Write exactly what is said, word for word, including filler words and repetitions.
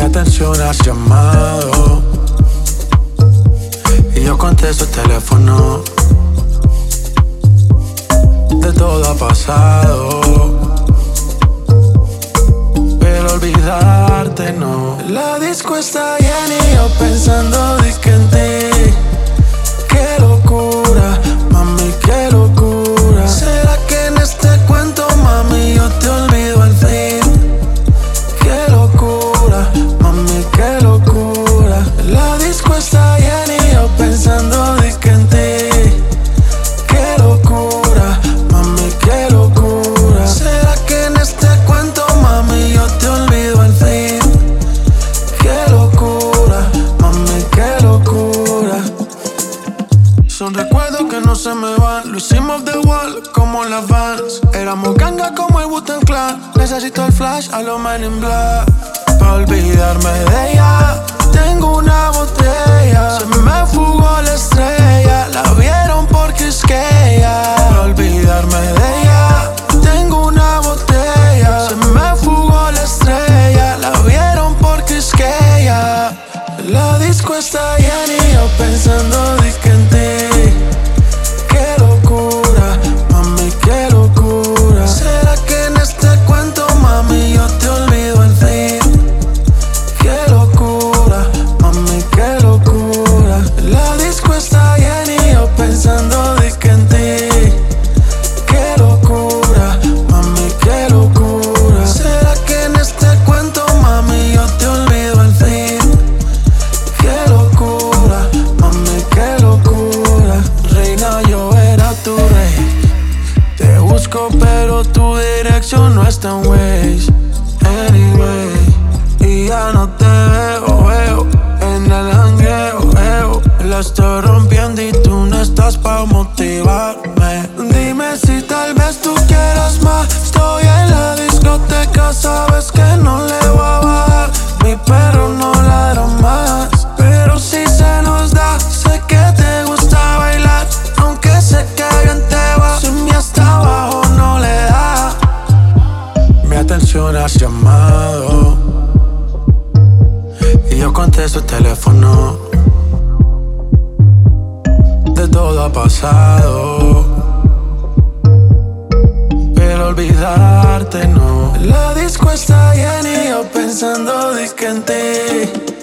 atención has llamado y yo contesto el teléfono. De todo ha pasado, pero olvidarte no. La disco está llena y yo pensando de que en ti. Qué locura, mami, qué locura. ¿Será que en este cuento, mami, yo te olvido al fin? Qué locura, mami, qué locura. La disco está llena y yo pensando de que en ti. Qué locura, mami, qué locura. ¿Será que en este cuento, mami, yo te olvido al fin? Qué locura, mami, qué locura. Son recuerdos que no se me van. Lo hicimos de wall como las Vans. Éramos ganga como el Wu-Tang Clan. Necesito el flash a los Men in Black pa' olvidarme de ella. Tengo una botella, se me fugó la estrella. La vieron porque es que ella. Pa' olvidarme de ella. Tengo una botella, se me fugó la estrella. La vieron porque es que ella. La disco está llena y yo pensando de que en ti. Qué locura, mami, qué locura. ¿Será que en este cuento, mami, yo te olvido al fin? Qué locura, mami, qué locura. La disco está llena y yo pensando de que en ti. Qué locura, mami, qué locura. ¿Será que en este cuento, mami, yo te olvido al fin? Qué locura, mami, qué locura. Reina, yo era tu rey. Te busco pero tu dirección no está en Waze. Anyway, y ya no te veo, veo en el jangueo, veo. La estoy rompiendo y tú no estás pa' motivarme. Dime si tal vez tú quieras más. Estoy en la discoteca, sabes que no le voy a bajar. Mi perro no ladra más, pero si se nos da. Sé que te gusta bailar, aunque sé que bien te va. Si mi hasta abajo no le da. Mi atención has llamado y yo contesto el teléfono. De todo ha pasado, pero olvidarte no. La disco está llena y yo pensando de que en ti.